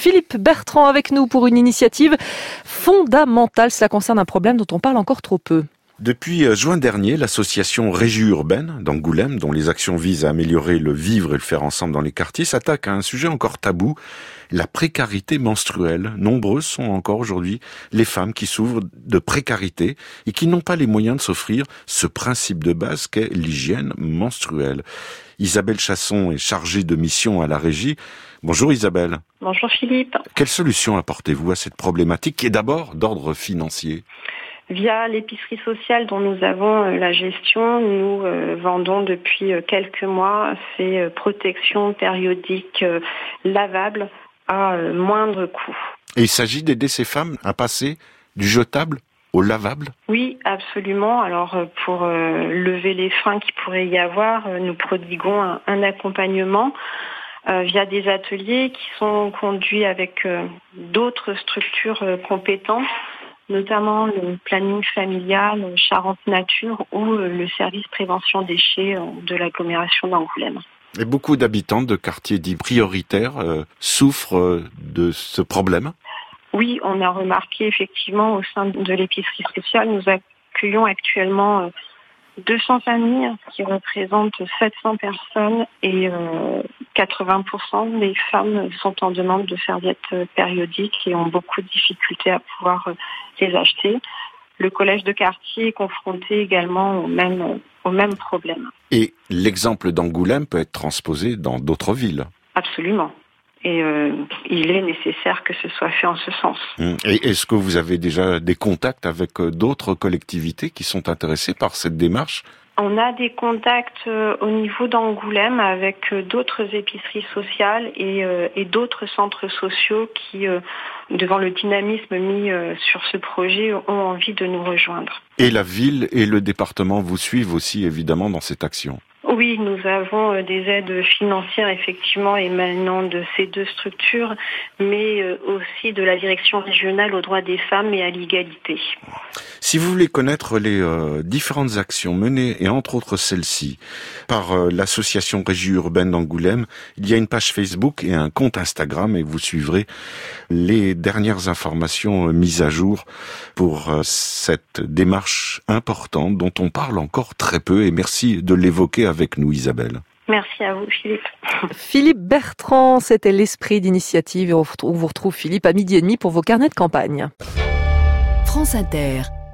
Philippe Bertrand avec nous pour une initiative fondamentale. Cela concerne un problème dont on parle encore trop peu. Depuis juin dernier, l'association Régie Urbaine d'Angoulême, dont les actions visent à améliorer le vivre et le faire ensemble dans les quartiers, s'attaque à un sujet encore tabou, la précarité menstruelle. Nombreuses sont encore aujourd'hui les femmes qui souffrent de précarité et qui n'ont pas les moyens de s'offrir ce principe de base qu'est l'hygiène menstruelle. Isabelle Chasson est chargée de mission à la Régie. Bonjour Isabelle. Bonjour Philippe. Quelle solution apportez-vous à cette problématique qui est d'abord d'ordre financier ? Via l'épicerie sociale dont nous avons la gestion, nous vendons depuis quelques mois ces protections périodiques lavables à moindre coût. Et il s'agit d'aider ces femmes à passer du jetable au lavable ? Oui, absolument. Alors pour lever les freins qu'il pourrait y avoir, nous prodiguons un accompagnement via des ateliers qui sont conduits avec d'autres structures compétentes, notamment le planning familial, Charente Nature ou le service prévention déchets de l'agglomération d'Angoulême. Et beaucoup d'habitants de quartiers dits prioritaires souffrent de ce problème ? Oui, on a remarqué effectivement au sein de l'épicerie sociale, nous accueillons actuellement 200 familles qui représentent 700 personnes et 80% des femmes sont en demande de serviettes périodiques et ont beaucoup de difficultés à pouvoir les acheter. Le collège de quartier est confronté également au même problème. Et l'exemple d'Angoulême peut être transposé dans d'autres villes ? Absolument. Et il est nécessaire que ce soit fait en ce sens. Et est-ce que vous avez déjà des contacts avec d'autres collectivités qui sont intéressées par cette démarche ? On a des contacts au niveau d'Angoulême avec d'autres épiceries sociales et d'autres centres sociaux qui, devant le dynamisme mis sur ce projet, ont envie de nous rejoindre. Et la ville et le département vous suivent aussi évidemment dans cette action ? Oui, nous avons des aides financières effectivement émanant de ces deux structures, mais aussi de la direction régionale aux droits des femmes et à l'égalité. Si vous voulez connaître les différentes actions menées, et entre autres celle-ci, par l'association Régie Urbaine d'Angoulême, il y a une page Facebook et un compte Instagram et vous suivrez les dernières informations mises à jour pour cette démarche importante dont on parle encore très peu et merci de l'évoquer avec nous Isabelle. Merci à vous Philippe. Philippe Bertrand, c'était l'esprit d'initiative et on vous retrouve Philippe à 12h30 pour vos carnets de campagne. France Inter.